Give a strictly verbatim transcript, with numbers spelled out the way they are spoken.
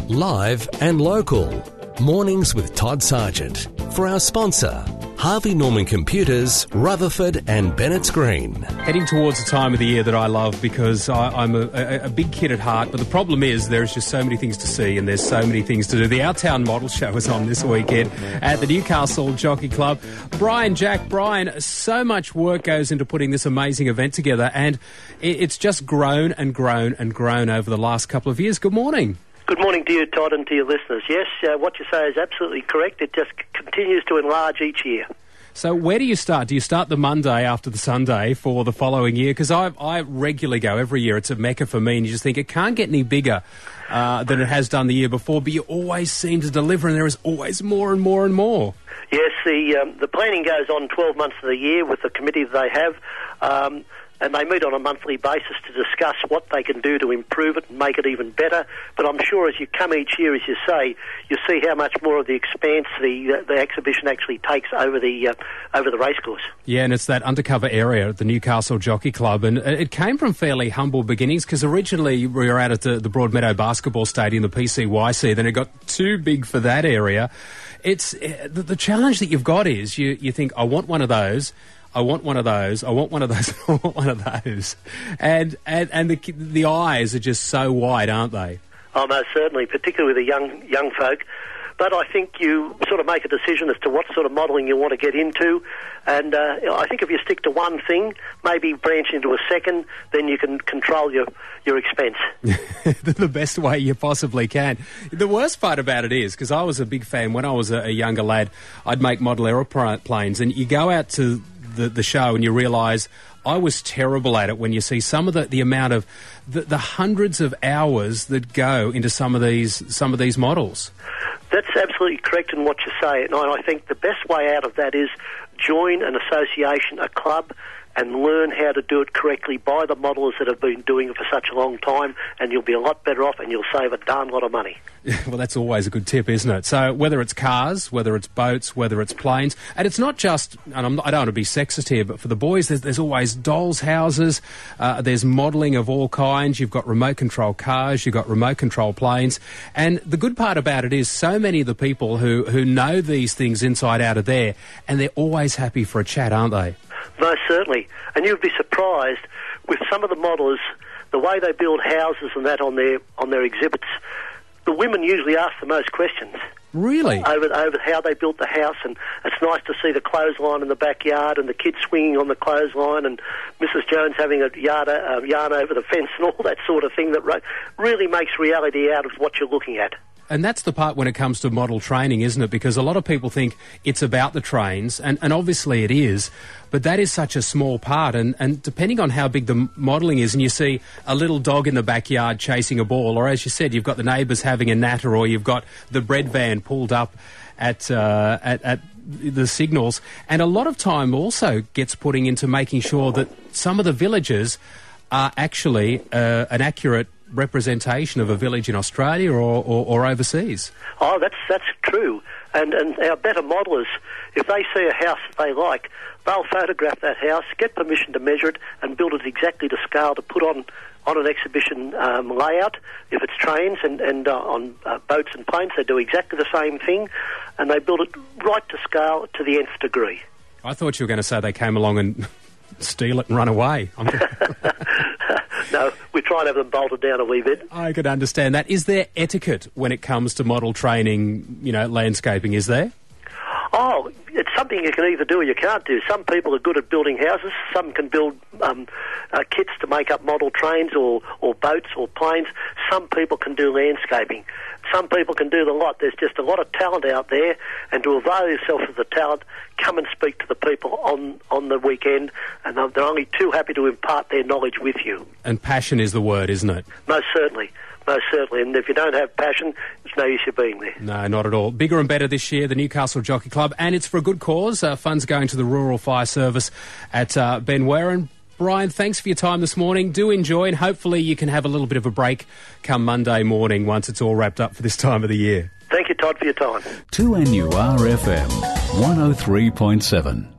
Live and local. Mornings with Todd Sargent. For our sponsor, Harvey Norman Computers, Rutherford and Bennett's Green. Heading towards a time of the year that I love because I, I'm a, a, a big kid at heart, but the problem is there's just so many things to see and there's so many things to do. The Our Town Model Show is on this weekend at the Newcastle Jockey Club. Brian, Jack, Brian, so much work goes into putting this amazing event together, and it, it's just grown and grown and grown over the last couple of years. Good morning. Good morning to you, Todd, and to your listeners. Yes, uh, what you say is absolutely correct. It just c- continues to enlarge each year. So where do you start? Do you start the Monday after the Sunday for the following year? Because I, I regularly go every year. It's a mecca for me, and you just think it can't get any bigger uh, than it has done the year before, but you always seem to deliver, and there is always more and more and more. Yes, the um, the planning goes on twelve months of the year with the committee that they have. Um, And they meet on a monthly basis to discuss what they can do to improve it and make it even better. But I'm sure as you come each year, as you say, you see how much more of the expanse the uh, the exhibition actually takes over the uh, over the racecourse. Yeah, and it's that undercover area at the Newcastle Jockey Club, and it came from fairly humble beginnings because originally we were out at the, the Broadmeadow Basketball Stadium, the P C Y C. Then it got too big for that area. It's uh, the, the challenge that you've got is you you think, I want one of those. I want one of those, I want one of those, I want one of those. And and, and the the eyes are just so wide, aren't they? Oh, most certainly, particularly with the young young folk. But I think you sort of make a decision as to what sort of modelling you want to get into. And uh, I think if you stick to one thing, maybe branch into a second, then you can control your, your expense. The best way you possibly can. The worst part about it is, because I was a big fan when I was a, a younger lad, I'd make model aeroplanes, and you go out to the, the show and you realise I was terrible at it when you see some of the, the amount of the, the hundreds of hours that go into some of these some of these models. That's absolutely correct in what you say, and I think the best way out of that is join an association, a club, and learn how to do it correctly by the modelers that have been doing it for such a long time, and you'll be a lot better off and you'll save a darn lot of money. Well, that's always a good tip, isn't it? So whether it's cars, whether it's boats, whether it's planes, and it's not just, and I'm not, I don't want to be sexist here, but for the boys, there's, there's always dolls' houses, uh, there's modelling of all kinds, you've got remote control cars, you've got remote control planes, and the good part about it is so many of the people who, who know these things inside out are there, and they're always happy for a chat, aren't they? Most certainly. And you'd be surprised with some of the modellers, the way they build houses and that on their on their exhibits. The women usually ask the most questions. Really? Over over how they built the house, and it's nice to see the clothesline in the backyard and the kids swinging on the clothesline and Missus Jones having a yard, uh, yarn over the fence and all that sort of thing that re- really makes reality out of what you're looking at. And that's the part when it comes to model training, isn't it? Because a lot of people think it's about the trains, and, and obviously it is, but that is such a small part. And, and depending on how big the modelling is, and you see a little dog in the backyard chasing a ball, or as you said, you've got the neighbours having a natter, or you've got the bread van pulled up at, uh, at, at the signals. And a lot of time also gets putting into making sure that some of the villages are actually uh, an accurate representation of a village in Australia or, or, or overseas. Oh, that's that's true. And and our better modellers, if they see a house that they like, they'll photograph that house, get permission to measure it, and build it exactly to scale to put on, on an exhibition um, layout. If it's trains and, and uh, on uh, boats and planes, they do exactly the same thing, and they build it right to scale to the nth degree. I thought you were going to say they came along and steal it and run away. No, we try and have them bolted down a wee bit. I could understand that. Is there etiquette when it comes to model training, you know, landscaping, is there? Oh, it's something you can either do or you can't do. Some people are good at building houses. Some can build um, uh, kits to make up model trains or, or boats or planes. Some people can do landscaping. Some people can do the lot. There's just a lot of talent out there, and to avail yourself of the talent, come and speak to the people on, on the weekend, and they're only too happy to impart their knowledge with you. And passion is the word, isn't it? Most certainly. Most certainly. And if you don't have passion, there's no use you being there. No, not at all. Bigger and better this year, the Newcastle Jockey Club, and it's for a good cause. Uh, funds going to the Rural Fire Service at uh, Ben Warren. Brian, thanks for your time this morning. Do enjoy, and hopefully you can have a little bit of a break come Monday morning once it's all wrapped up for this time of the year. Thank you, Todd, for your time. two N U R F M, one oh three point seven.